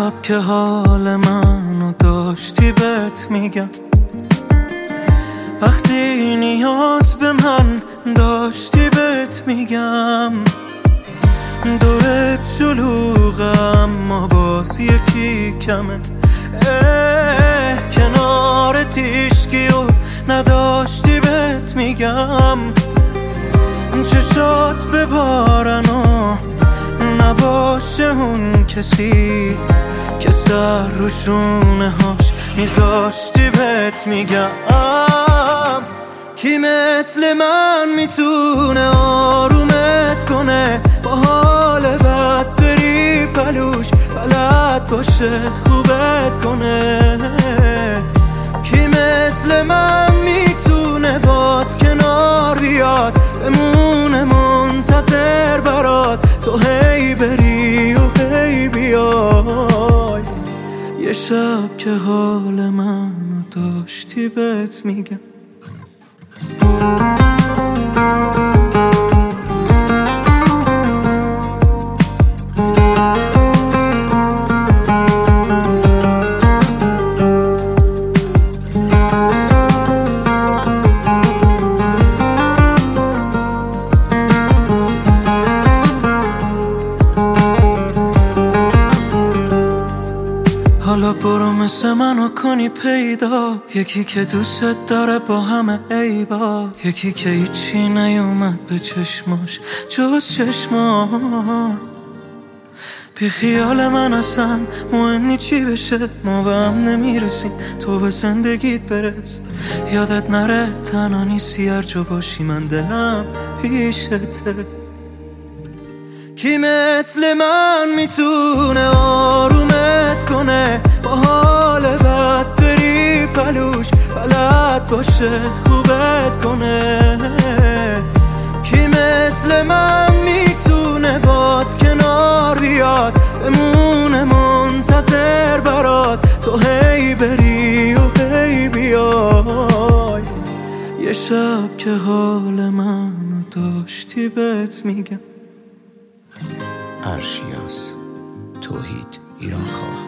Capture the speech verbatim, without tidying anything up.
شب که حال منو داشتی بهت میگم، وقتی نیاز به من داشتی بهت میگم. دورت شلوغم اما باز یکی کمه، کنار تیشکی و نداشتی بهت میگم. چشات ببارن و نباشه اون کسی که سر رو شونه هاش میذاشتی بهت میگم. کی مثل من میتونه آرومت کنه، با حال بد بری پلوش بلد باشه خوبت کنه. کی مثل من میتونه باد کنار بیاد، بمونه منتظر برات تو هی بری و هی بیای. یه شب که حال منو داشتی بهت میگم. حالا برو مثل منو کنی پیدا، یکی که دوست داره با همه عیبا، یکی که هیچی نیومد به چشماش جز چشما. بی خیال من اصلا مهمی چی بشه، ما به هم نمیرسیم تو به زندگیت برس. یادت نره تنها نیستی هر جا باشی من دلم پیشته. کی مثل من میتونه آرومت کنه، با حال بد بری پلوش بلد باشه خوبت کنه. کی مثل من میتونه باد کنار بیاد، بمونه منتظر برات تو هی بری و هی بیای. یه شب که حال منو داشتی بهت میگم. ارشیاس توحید ایران خواه.